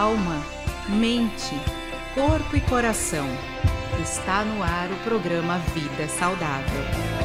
alma, mente, corpo e coração. Está no ar o programa Vida Saudável.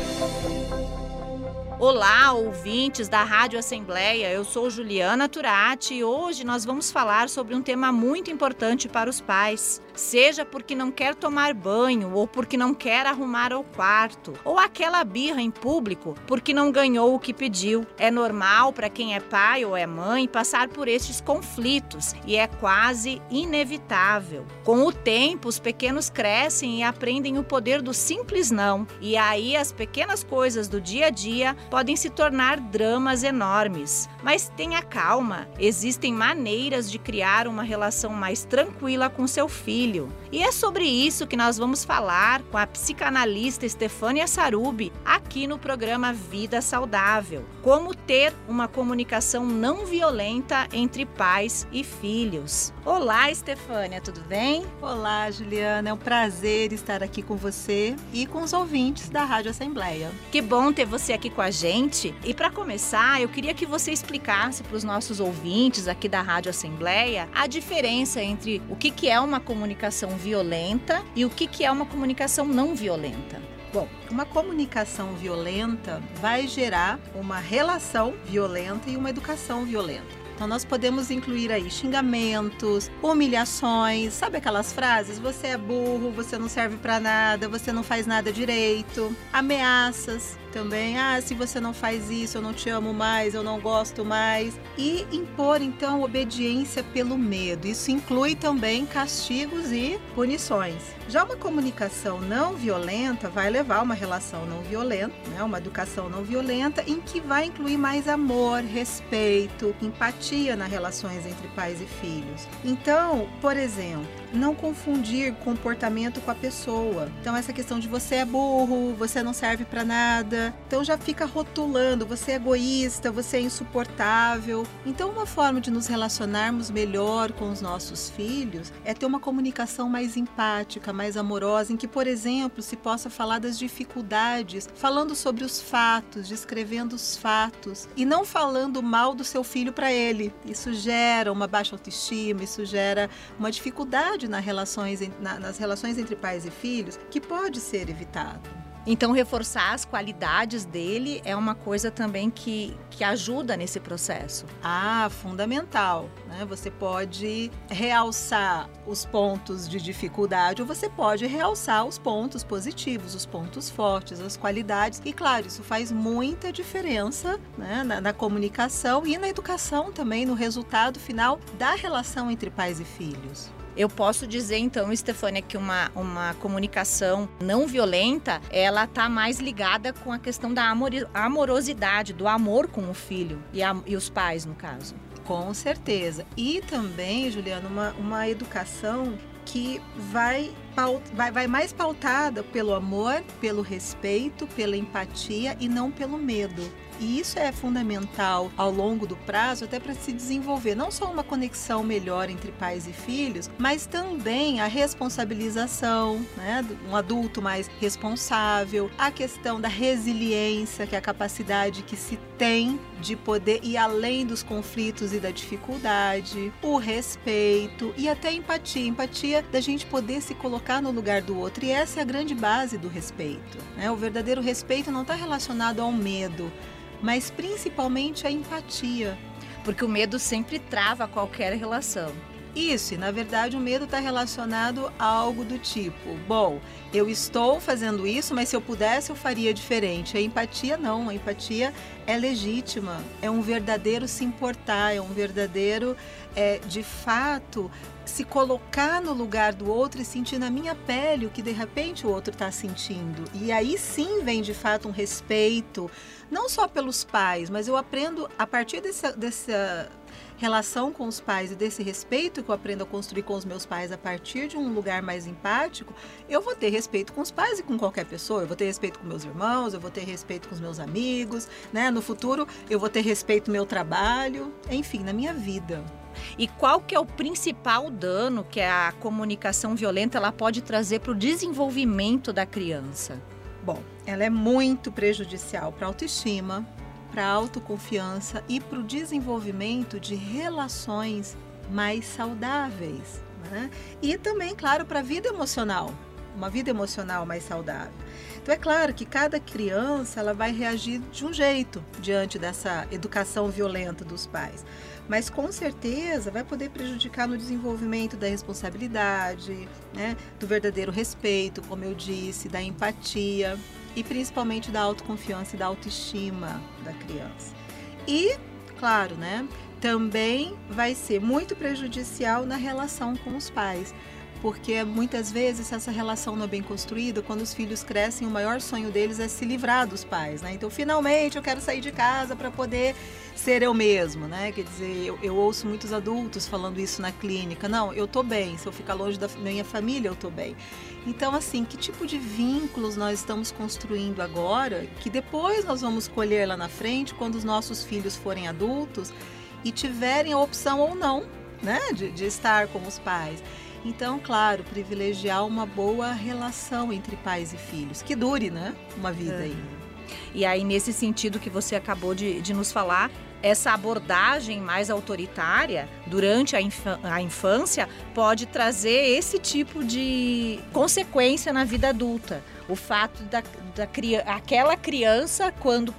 Olá, ouvintes da Rádio Assembleia, eu sou Juliana Turati e hoje nós vamos falar sobre um tema muito importante para os pais. Seja porque não quer tomar banho ou porque não quer arrumar o quarto, ou aquela birra em público porque não ganhou o que pediu. É normal para quem é pai ou é mãe passar por estes conflitos e é quase inevitável. Com o tempo, os pequenos crescem e aprendem o poder do simples não, e aí as pequenas coisas do dia a dia podem se tornar dramas enormes. Mas tenha calma, existem maneiras de criar uma relação mais tranquila com seu filho. E é sobre isso que nós vamos falar com a psicanalista Stefânia Sarubi aqui no programa Vida Saudável. Como ter uma comunicação não violenta entre pais e filhos. Olá, Stefânia, tudo bem? Olá, Juliana, é um prazer estar aqui com você e com os ouvintes da Rádio Assembleia. Que bom ter você aqui com a gente. E para começar, eu queria que você explicasse para os nossos ouvintes aqui da Rádio Assembleia a diferença entre o que é uma comunicação violenta e o que é uma comunicação não violenta. Bom, uma comunicação violenta vai gerar uma relação violenta e uma educação violenta. Então, nós podemos incluir aí xingamentos, humilhações, sabe aquelas frases? Você é burro, você não serve para nada, você não faz nada direito. Ameaças também, se você não faz isso, eu não te amo mais, eu não gosto mais. E impor, então, obediência pelo medo. Isso inclui também castigos e punições. Já uma comunicação não violenta vai levar a uma relação não violenta, né? Uma educação não violenta, em que vai incluir mais amor, respeito, empatia nas relações entre pais e filhos. Então, por exemplo, não confundir comportamento com a pessoa. Então, essa questão de você é burro, você não serve para nada. Então, já fica rotulando, você é egoísta, você é insuportável. Então, uma forma de nos relacionarmos melhor com os nossos filhos é ter uma comunicação mais empática, mais amorosa, em que, por exemplo, se possa falar das dificuldades, falando sobre os fatos, descrevendo os fatos e não falando mal do seu filho para ele. Isso gera uma baixa autoestima, isso gera uma dificuldade nas relações entre pais e filhos que pode ser evitado. Então, reforçar as qualidades dele é uma coisa também que ajuda nesse processo. Fundamental, né? Você pode realçar os pontos de dificuldade ou você pode realçar os pontos positivos, os pontos fortes, as qualidades. E, claro, isso faz muita diferença, né, na comunicação e na educação também, no resultado final da relação entre pais e filhos. Eu posso dizer, então, Stefânia, que uma comunicação não violenta, ela está mais ligada com a questão da amorosidade, do amor com o filho e os pais, no caso. Com certeza. E também, Juliana, uma educação que vai mais pautada pelo amor, pelo respeito, pela empatia e não pelo medo. E isso é fundamental ao longo do prazo, até para se desenvolver não só uma conexão melhor entre pais e filhos, mas também a responsabilização, né? Um adulto mais responsável, a questão da resiliência, que é a capacidade que se tem de poder ir além dos conflitos e da dificuldade, o respeito e até a empatia da gente poder se colocar no lugar do outro. E essa é a grande base do respeito, né? O verdadeiro respeito não está relacionado ao medo, mas principalmente à empatia. Porque o medo sempre trava qualquer relação. Isso, e na verdade o medo está relacionado a algo do tipo, bom, eu estou fazendo isso, mas se eu pudesse eu faria diferente. A empatia não, a empatia é legítima, é um verdadeiro se importar, é um verdadeiro, de fato, se colocar no lugar do outro e sentir na minha pele o que de repente o outro está sentindo. E aí sim vem de fato um respeito, não só pelos pais, mas eu aprendo a partir dessa relação com os pais e desse respeito que eu aprendo a construir com os meus pais a partir de um lugar mais empático, eu vou ter respeito com os pais e com qualquer pessoa. Eu vou ter respeito com meus irmãos, eu vou ter respeito com os meus amigos, né? No futuro eu vou ter respeito no meu trabalho, enfim, na minha vida. E qual que é o principal dano que a comunicação violenta ela pode trazer para o desenvolvimento da criança? Bom, ela é muito prejudicial para a autoestima, para a autoconfiança e para o desenvolvimento de relações mais saudáveis, né? E também, claro, para a vida emocional, uma vida emocional mais saudável. Então é claro que cada criança ela vai reagir de um jeito diante dessa educação violenta dos pais, mas com certeza vai poder prejudicar no desenvolvimento da responsabilidade, né, do verdadeiro respeito, como eu disse, da empatia e principalmente da autoconfiança e da autoestima da criança. E, claro, né, também vai ser muito prejudicial na relação com os pais, porque muitas vezes essa relação não é bem construída. Quando os filhos crescem, o maior sonho deles é se livrar dos pais, né? Então, finalmente, eu quero sair de casa para poder ser eu mesmo, né? Quer dizer, eu ouço muitos adultos falando isso na clínica. Não, eu tô bem, se eu ficar longe da minha família, eu tô bem. Então, assim, que tipo de vínculos nós estamos construindo agora, que depois nós vamos colher lá na frente, quando os nossos filhos forem adultos e tiverem a opção ou não, né? de estar com os pais. Então, claro, privilegiar uma boa relação entre pais e filhos, que dure, né, uma vida aí. E aí, nesse sentido que você acabou de nos falar, essa abordagem mais autoritária durante a infância pode trazer esse tipo de consequência na vida adulta. O fato aquela criança, quando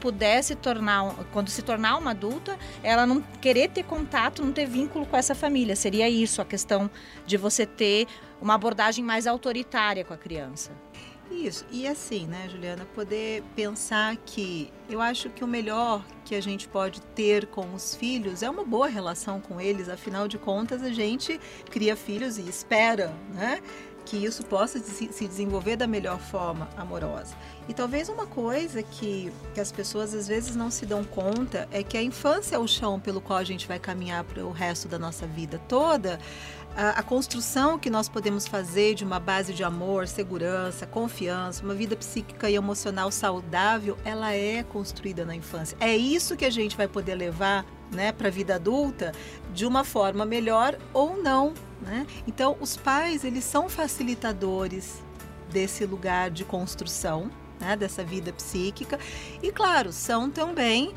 se tornar uma adulta, ela não querer ter contato, não ter vínculo com essa família. Seria isso, a questão de você ter uma abordagem mais autoritária com a criança. Isso, e assim, né, Juliana, poder pensar que eu acho que o melhor que a gente pode ter com os filhos é uma boa relação com eles. Afinal de contas, a gente cria filhos e espera, né, que isso possa se desenvolver da melhor forma amorosa. E talvez uma coisa que as pessoas às vezes não se dão conta é que a infância é o chão pelo qual a gente vai caminhar para o resto da nossa vida toda. A construção que nós podemos fazer de uma base de amor, segurança, confiança, uma vida psíquica e emocional saudável, ela é construída na infância. É isso que a gente vai poder levar, né, para a vida adulta de uma forma melhor ou não, né? Então, os pais, eles são facilitadores desse lugar de construção, né, dessa vida psíquica e, claro, são também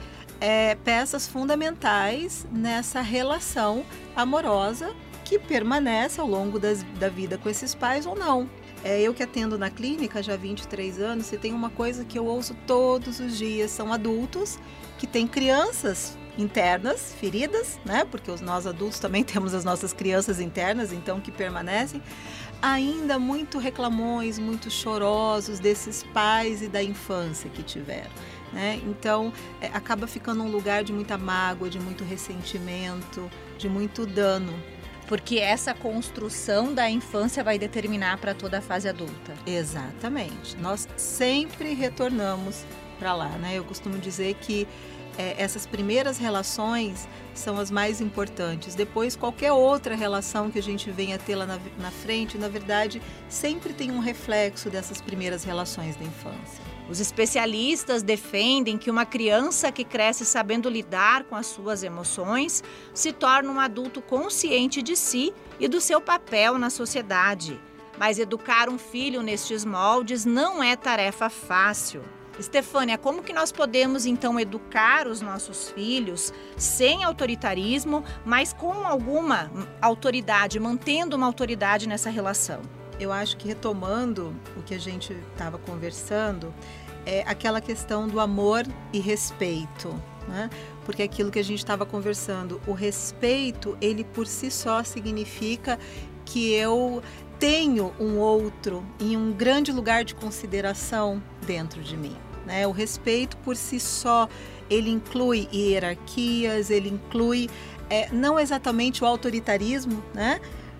peças fundamentais nessa relação amorosa que permanece ao longo da vida com esses pais ou não. Eu que atendo na clínica já há 23 anos, e tem uma coisa que eu ouço todos os dias, são adultos que têm crianças internas, feridas, né? Porque nós adultos também temos as nossas crianças internas, então que permanecem, ainda muito reclamões, muito chorosos desses pais e da infância que tiveram, né? Então, acaba ficando um lugar de muita mágoa, de muito ressentimento, de muito dano. Porque essa construção da infância vai determinar para toda a fase adulta. Exatamente. Nós sempre retornamos para lá, né? Eu costumo dizer que essas primeiras relações são as mais importantes. Depois, qualquer outra relação que a gente venha ter lá na frente, na verdade, sempre tem um reflexo dessas primeiras relações da infância. Os especialistas defendem que uma criança que cresce sabendo lidar com as suas emoções se torna um adulto consciente de si e do seu papel na sociedade. Mas educar um filho nestes moldes não é tarefa fácil. Estefânia, como que nós podemos então educar os nossos filhos sem autoritarismo, mas com alguma autoridade, mantendo uma autoridade nessa relação? Eu acho que, retomando o que a gente estava conversando, é aquela questão do amor e respeito, né? Porque é aquilo que a gente estava conversando, o respeito, ele por si só significa que eu tenho um outro em um grande lugar de consideração dentro de mim, né? O respeito por si só, ele inclui hierarquias, ele inclui não exatamente o autoritarismo, né?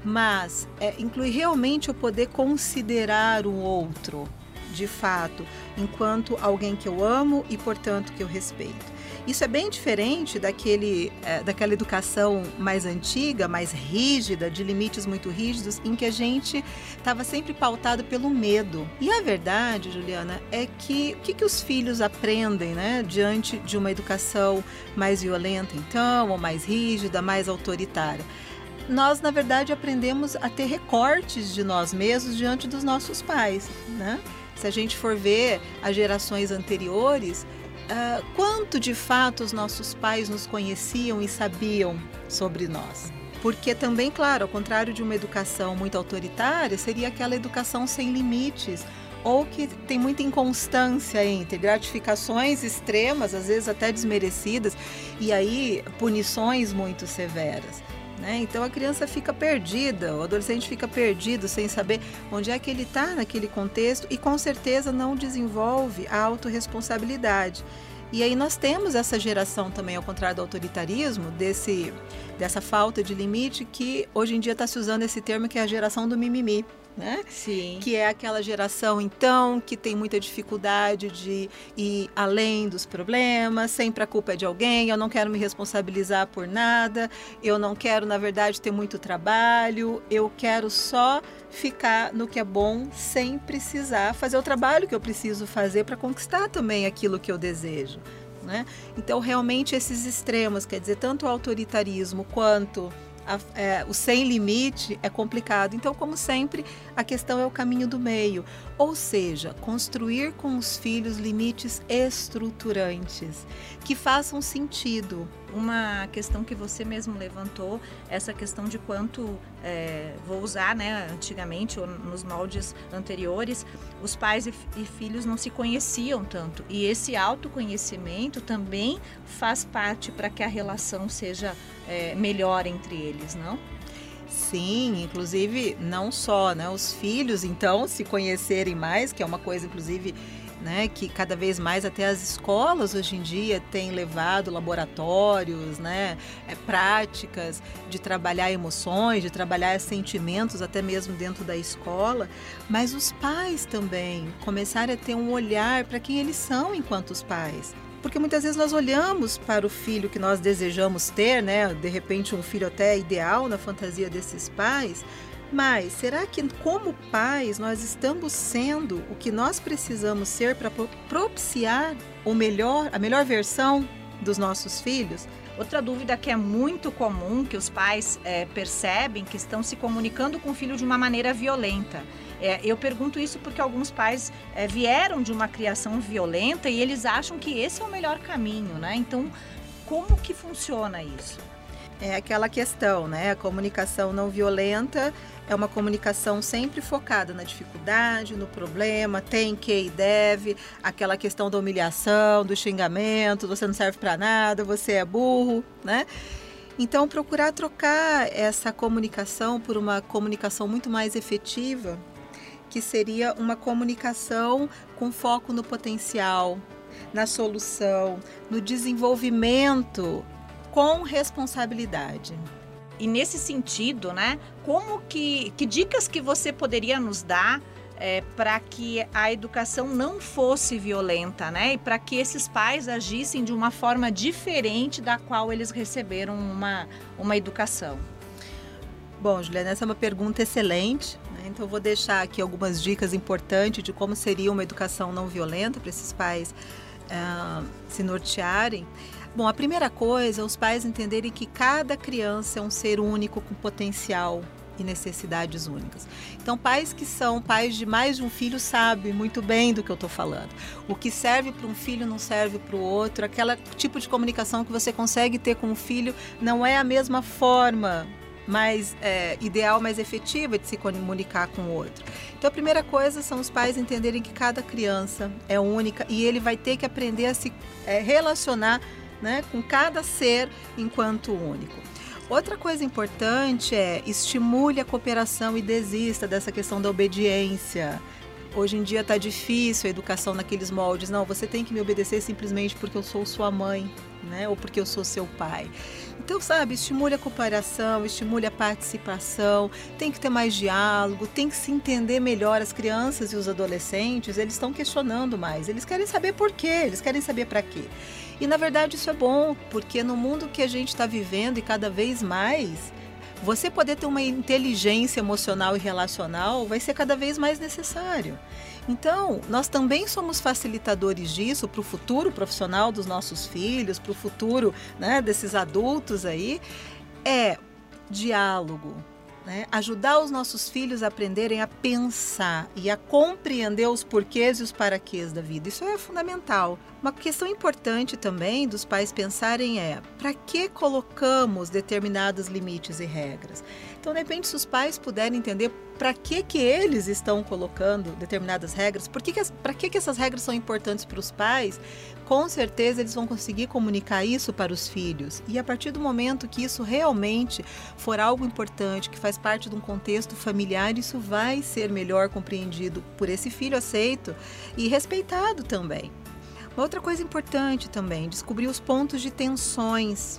Mas inclui realmente o poder considerar o outro, de fato, enquanto alguém que eu amo e, portanto, que eu respeito. Isso é bem diferente daquela educação mais antiga, mais rígida, de limites muito rígidos, em que a gente estava sempre pautado pelo medo. E a verdade, Juliana, é que o que os filhos aprendem, né, diante de uma educação mais violenta, então, ou mais rígida, mais autoritária? Nós, na verdade, aprendemos a ter recortes de nós mesmos diante dos nossos pais, né? Se a gente for ver as gerações anteriores, quanto de fato os nossos pais nos conheciam e sabiam sobre nós? Porque também, claro, ao contrário de uma educação muito autoritária, seria aquela educação sem limites, ou que tem muita inconstância entre gratificações extremas, às vezes até desmerecidas, e aí punições muito severas. Então a criança fica perdida, o adolescente fica perdido sem saber onde é que ele está naquele contexto e com certeza não desenvolve a autorresponsabilidade. E aí nós temos essa geração também, ao contrário do autoritarismo, dessa falta de limite, que hoje em dia está se usando esse termo que é a geração do mimimi. Sim. Que é aquela geração, então, que tem muita dificuldade de ir além dos problemas, sempre a culpa é de alguém, eu não quero me responsabilizar por nada, eu não quero, na verdade, ter muito trabalho, eu quero só ficar no que é bom sem precisar fazer o trabalho que eu preciso fazer para conquistar também aquilo que eu desejo. Então, realmente, esses extremos, quer dizer, tanto o autoritarismo quanto o sem limite é complicado. Então, como sempre, a questão é o caminho do meio, ou seja, construir com os filhos limites estruturantes que façam sentido. Uma questão que você mesmo levantou, essa questão de quanto, vou usar, antigamente ou nos moldes anteriores, os pais e filhos não se conheciam tanto, e esse autoconhecimento também faz parte para que a relação seja melhor entre eles, não? Sim, inclusive não só, os filhos então se conhecerem mais, que é uma coisa inclusive que cada vez mais até as escolas hoje em dia têm levado laboratórios, práticas de trabalhar emoções, de trabalhar sentimentos até mesmo dentro da escola, mas os pais também começarem a ter um olhar para quem eles são enquanto os pais. Porque muitas vezes nós olhamos para o filho que nós desejamos ter, de repente um filho até ideal na fantasia desses pais, mas será que como pais nós estamos sendo o que nós precisamos ser para propiciar a melhor versão dos nossos filhos? Outra dúvida que é muito comum, que os pais percebem que estão se comunicando com o filho de uma maneira violenta. Eu pergunto isso porque alguns pais vieram de uma criação violenta e eles acham que esse é o melhor caminho, Então, como que funciona isso? É aquela questão, A comunicação não violenta é uma comunicação sempre focada na dificuldade, no problema, tem que e deve, aquela questão da humilhação, do xingamento, você não serve para nada, você é burro, Então, procurar trocar essa comunicação por uma comunicação muito mais efetiva, que seria uma comunicação com foco no potencial, na solução, no desenvolvimento com responsabilidade. E nesse sentido, como que dicas que você poderia nos dar para que a educação não fosse violenta, e para que esses pais agissem de uma forma diferente da qual eles receberam uma educação? Bom, Juliana, essa é uma pergunta excelente, então eu vou deixar aqui algumas dicas importantes de como seria uma educação não violenta para esses pais se nortearem. Bom, a primeira coisa é os pais entenderem que cada criança é um ser único com potencial e necessidades únicas. Então, pais que são pais de mais de um filho sabem muito bem do que eu estou falando. O que serve para um filho não serve para o outro. Aquele tipo de comunicação que você consegue ter com o filho não é a mesma forma mais ideal, mais efetiva de se comunicar com o outro. Então, a primeira coisa são os pais entenderem que cada criança é única e ele vai ter que aprender a se relacionar com cada ser enquanto único. Outra coisa importante é estimule a cooperação e desista dessa questão da obediência. Hoje em dia está difícil a educação naqueles moldes. Não, você tem que me obedecer simplesmente porque eu sou sua mãe, ou porque eu sou seu pai. Então, estimule a cooperação, estimule a participação, tem que ter mais diálogo, tem que se entender melhor. As crianças e os adolescentes, eles estão questionando mais, eles querem saber por quê, eles querem saber para quê. E, na verdade, isso é bom, porque no mundo que a gente está vivendo e cada vez mais, você poder ter uma inteligência emocional e relacional vai ser cada vez mais necessário. Então, nós também somos facilitadores disso para o futuro profissional dos nossos filhos, para o futuro desses adultos aí. Diálogo, né? Ajudar os nossos filhos a aprenderem a pensar e a compreender os porquês e os paraquês da vida. Isso é fundamental. Uma questão importante também dos pais pensarem é: para que colocamos determinados limites e regras? Então, de repente, se os pais puderem entender para que eles estão colocando determinadas regras, para que essas regras são importantes para os pais, com certeza eles vão conseguir comunicar isso para os filhos. E a partir do momento que isso realmente for algo importante, que faz parte de um contexto familiar, isso vai ser melhor compreendido por esse filho aceito e respeitado também. Uma outra coisa importante também, descobrir os pontos de tensões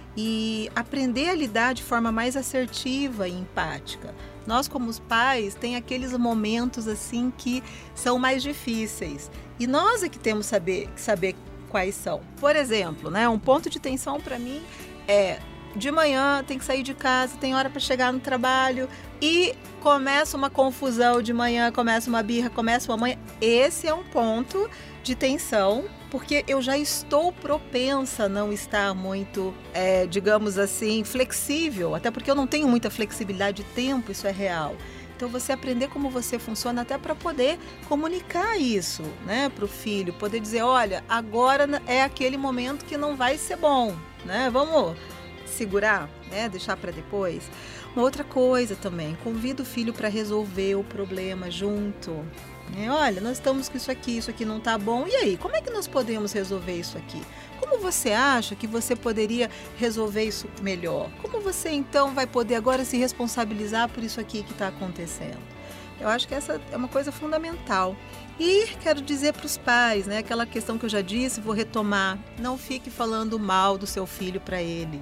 e aprender a lidar de forma mais assertiva e empática. Nós, como os pais, tem aqueles momentos assim que são mais difíceis e nós é que temos que saber quais são. Por exemplo, né, um ponto de tensão para mim é: de manhã tem que sair de casa, tem hora para chegar no trabalho e começa uma confusão de manhã, começa uma birra, começa uma manhã. Esse é um ponto de tensão, porque eu já estou propensa a não estar muito, digamos assim, flexível, até porque eu não tenho muita flexibilidade de tempo, isso é real. Então, você aprender como você funciona até para poder comunicar isso, né, para o filho, poder dizer: olha, agora é aquele momento que não vai ser bom, né, vamos segurar, né, deixar para depois. Uma outra coisa também, convida o filho para resolver o problema junto. Olha, nós estamos com isso aqui não está bom, e aí, como é que nós podemos resolver isso aqui? Como você acha que você poderia resolver isso melhor? Como você então vai poder agora se responsabilizar por isso aqui que está acontecendo? Eu acho que essa é uma coisa fundamental. E quero dizer para os pais, né, aquela questão que eu já disse, vou retomar: não fique falando mal do seu filho para ele.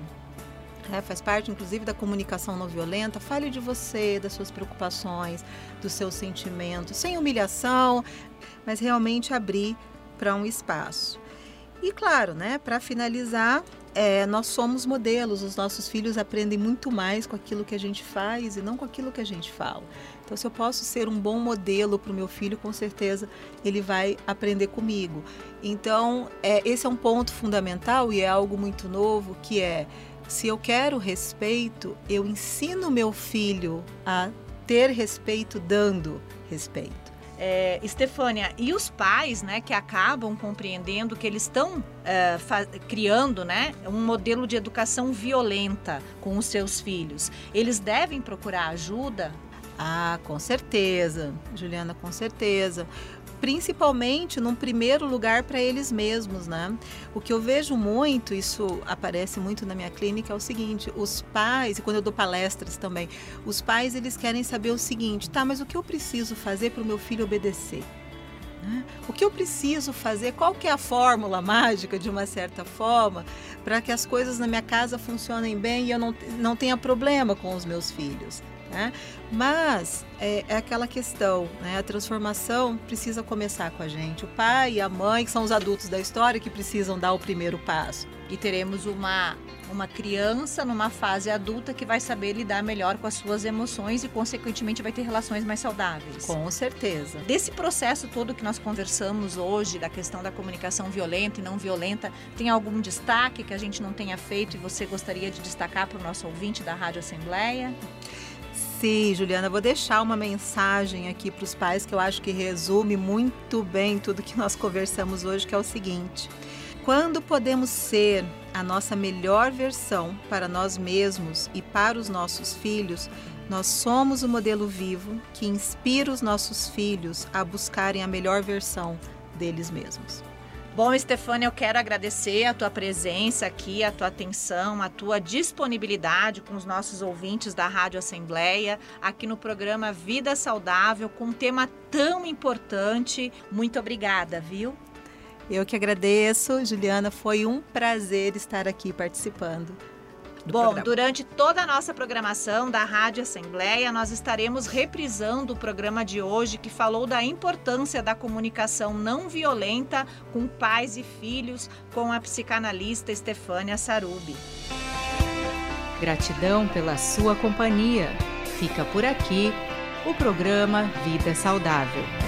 Faz parte, inclusive, da comunicação não violenta. Fale de você, das suas preocupações, dos seus sentimentos, sem humilhação, mas realmente abrir para um espaço. E claro, né, para finalizar, nós somos modelos. Os nossos filhos aprendem muito mais com aquilo que a gente faz e não com aquilo que a gente fala. Então, se eu posso ser um bom modelo para o meu filho, com certeza ele vai aprender comigo. Então, esse é um ponto fundamental e é algo muito novo, que é: se eu quero respeito, eu ensino meu filho a ter respeito dando respeito. Estefânia, e os pais, né, que acabam compreendendo que eles estão criando, né, um modelo de educação violenta com os seus filhos, eles devem procurar ajuda? Ah, com certeza, Juliana, com certeza. Principalmente, num primeiro lugar, para eles mesmos, né? O que eu vejo muito, isso aparece muito na minha clínica, é o seguinte: os pais, e quando eu dou palestras também, os pais, eles querem saber o seguinte: tá, mas o que eu preciso fazer para o meu filho obedecer? O que eu preciso fazer? Qual que é a fórmula mágica, de uma certa forma, para que as coisas na minha casa funcionem bem e eu não tenha problema com os meus filhos? Mas é aquela questão, né? A transformação precisa começar com a gente. O pai e a mãe, que são os adultos da história, que precisam dar o primeiro passo. E teremos uma criança numa fase adulta que vai saber lidar melhor com as suas emoções e, consequentemente, vai ter relações mais saudáveis. Com certeza. Desse processo todo que nós conversamos hoje, da questão da comunicação violenta e não violenta, tem algum destaque que a gente não tenha feito e você gostaria de destacar para o nosso ouvinte da Rádio Assembleia? Sim, Juliana, vou deixar uma mensagem aqui para os pais que eu acho que resume muito bem tudo que nós conversamos hoje, que é o seguinte: quando podemos ser a nossa melhor versão para nós mesmos e para os nossos filhos, nós somos o modelo vivo que inspira os nossos filhos a buscarem a melhor versão deles mesmos. Bom, Estefânia, eu quero agradecer a tua presença aqui, a tua atenção, a tua disponibilidade com os nossos ouvintes da Rádio Assembleia, aqui no programa Vida Saudável, com um tema tão importante. Muito obrigada, viu? Eu que agradeço, Juliana, foi um prazer estar aqui participando. Bom, durante toda a nossa programação da Rádio Assembleia, nós estaremos reprisando o programa de hoje, que falou da importância da comunicação não violenta com pais e filhos, com a psicanalista Estefânia Sarubi. Gratidão pela sua companhia. Fica por aqui o programa Vida Saudável.